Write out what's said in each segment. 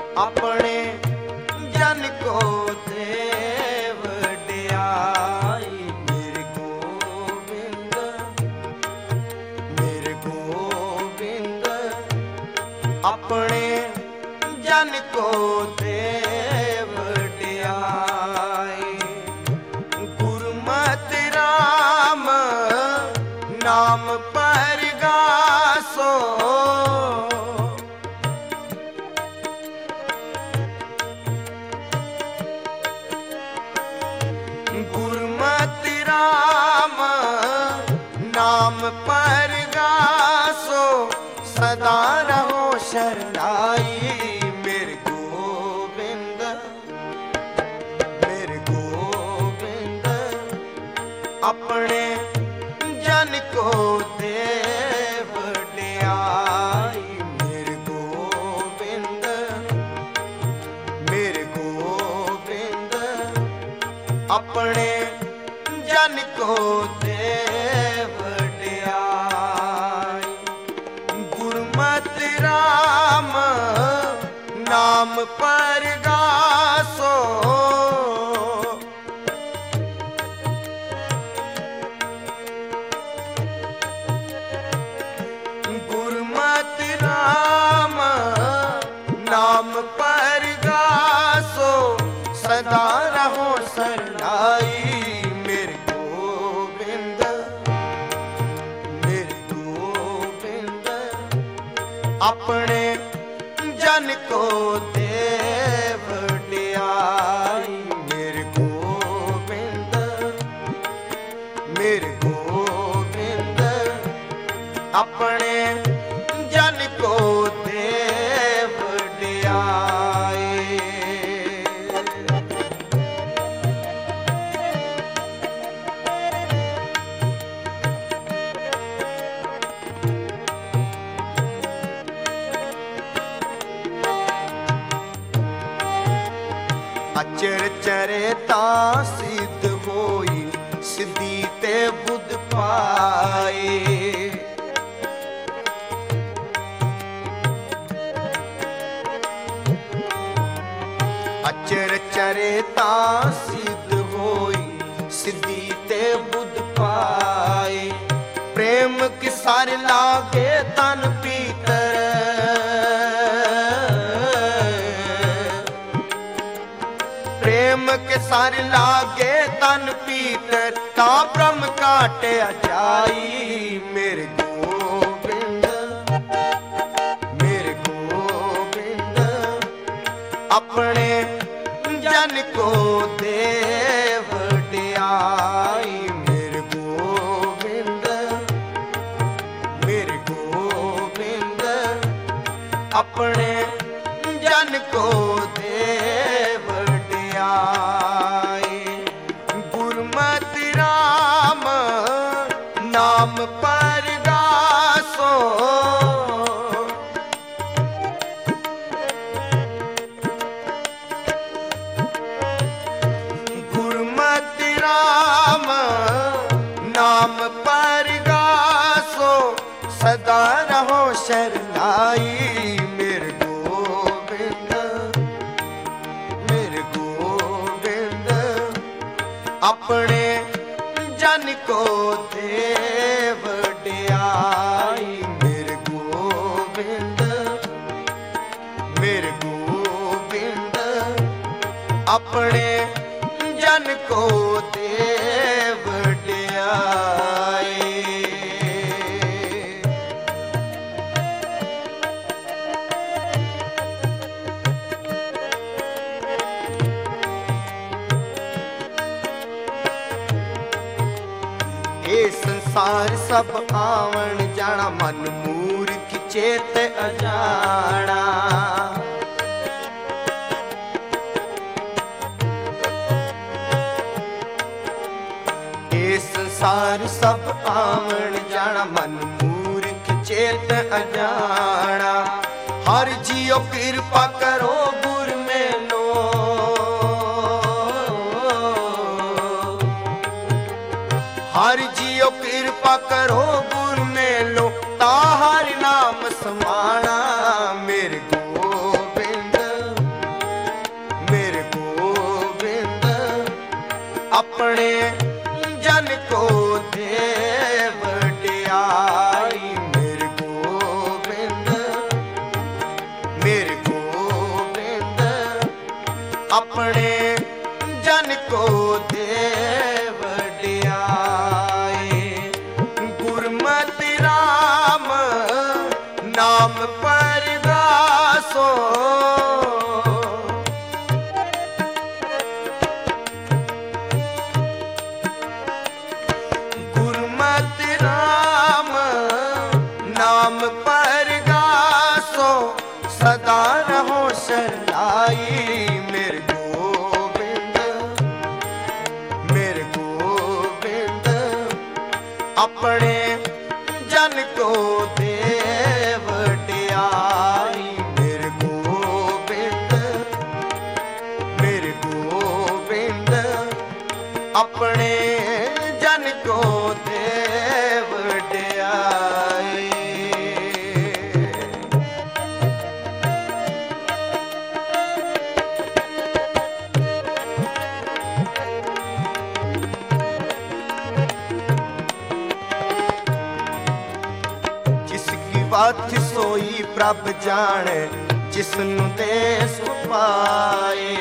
अपने जन को दे वड्याई। मेरे गोविंद अपने जन को दे वड्याई। गुरमति राम नाम परगासो। गुरमति राम नाम परगासो। सदा रहो शरणाई। मेरे गोविंद अपने जन को दे वड्याई। मेरे गोविंद अपने जन को दे वड्याई। गुरमति राम नाम परगासो। गुरमति राम नाम परगासो। सदा रहो शरणाई। मेरे गोविंद अपने जन को दे वड्याई। मेरे गोविंद अपने जन को दे वड्याई। अचर चरेता सिद्ध होई। सिद्धि ते बुद्ध पाए। अचर चरेता सिद्ध होई। सिद्धि ते बुद्ध पाए। प्रेम की सार लागे तन पीतर। प्रेम के सार लागे तन पीतर। ता ब्रह्म काटे जाई। मेरे गोविंद अपने जन को दे वड्याई। मेरे गोविंद अपने जन को दे वड्याई। गुरमति राम नाम परगासो। गुरमति राम नाम परगासो। सदा रहो शरणाई। मेरे गोविंद अपने जन को दे वड्याई। मेरे गोविंद अपने जन को दे वड्याई। संसार सब आवण जाना। मन मूर्ख चेत अजाना। संसार सब आवण जाना। मन मूर्ख चेत अजाना। हर जियो कृपा करो गुर मेलो। हर जियो कृपा करो गुर मेलो। ता हर नाम समाना। मेरे गोविंद अपने जन को दे वडियाई। मेरे गोबिंद अपने जन को दे वडियाई। गुरमति राम नाम परगासो, गुरमति राम नाम परगासो, सदा रहो शरणाई। अपने जन को दे वडियाई। मेरे गोबिंद अपने जन को दे वडियाई। बात सोई प्रभ जाने, जिसनु दे सो पाए।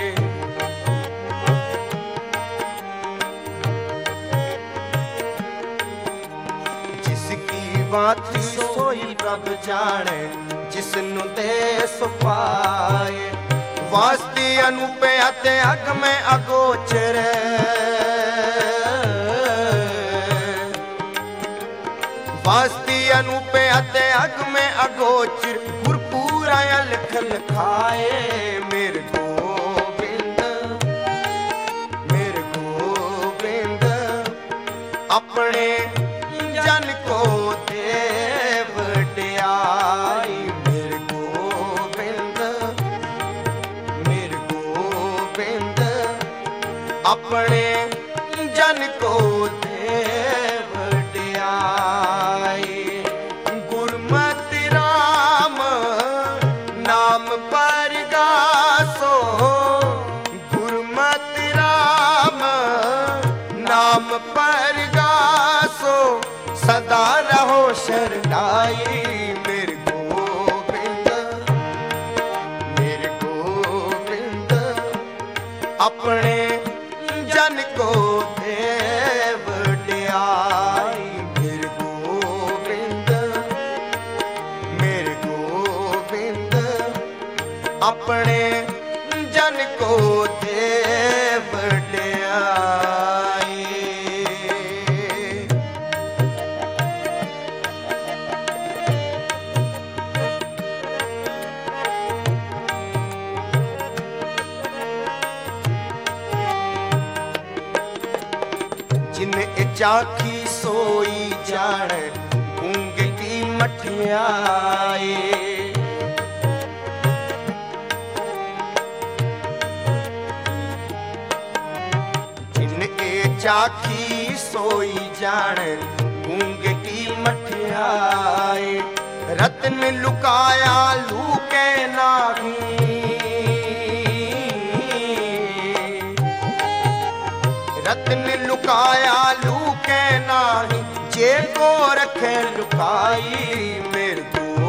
जिसकी बात सोई प्रभ जाने, जिसनु दे सो पाए। वास्ती अनुपे अते अग में अगोचर, वास्ती अनुपे अते अग में अगोचर। गुरपूरा अलख लखाए। मेरे गोबिंद अपने जन को दे वडियाई। मेरे गोबिंद अपने जन को दे वडियाई। गुरमति राम नाम परगासो, गुरमति राम नाम परगासो, सदा रहो शरणाई। मेरे गोबिंद अपने जन को दे वडियाई। मेरे गोबिंद अपने जन को दे वडियाई। जिन चाखी सोई जाने, गूंग की मठियाई। जिन चाखी सोई जाने, गूंग की मठियाई। रत्न लुकाया लूके नाही, रत्न लुकाया लूके नाही। जे को रखे लुकाई। मेरे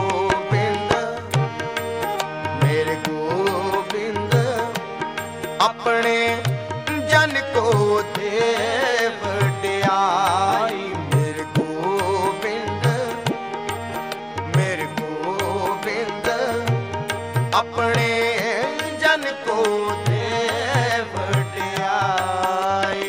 गोबिंद अपने जन को दे वडियाई। मेरे गोबिंद अपने जन को दे वडियाई।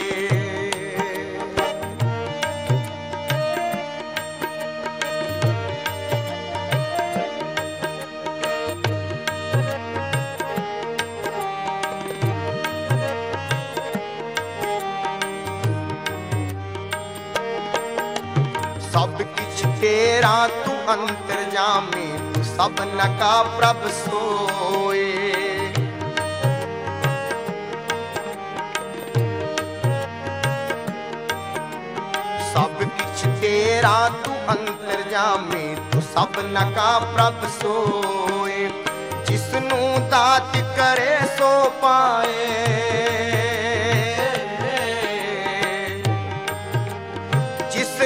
सब किछ तेरा तू अंतर्यामी, तू सबन का प्रभ सोए। सब किछ तेरा तू अंतर्यामी, तू सबन का प्रभ सोए। जिसनू दात करे सो पाए,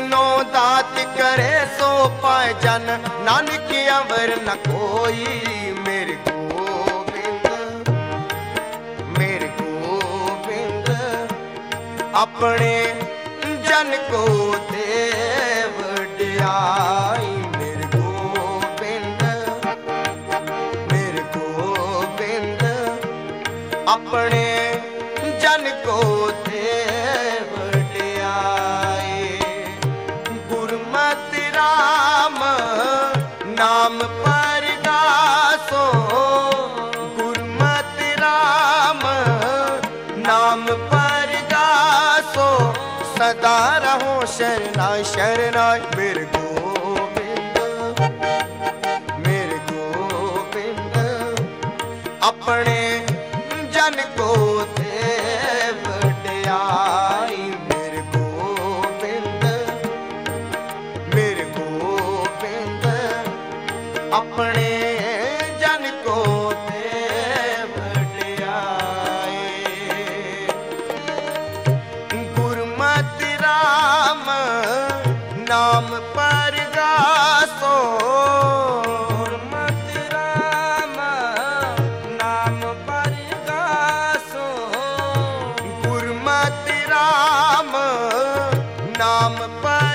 जिसनो दात करे सो पाए जन, नानक अवर न कोई। मेरे गोविंद मेरे गोविंद, अपने जन को दे वड्याई। मेरे गोविंद मेरे गोविंद, अपने जन को दे वड्याई। गुरमति राम नाम परगासो, गुरमति राम नाम परगासो, सदा रहो शरणाई शरणाई। मेरे गोविंद मेरे गोविंद, अपने जन को दे वड्याई। मेरे गोविंद मेरे गोविंद, अपने जन को दे वड्याई। गुरमति राम नाम परगासो, गुरमति राम नाम परगासो, गुरमति राम नाम पर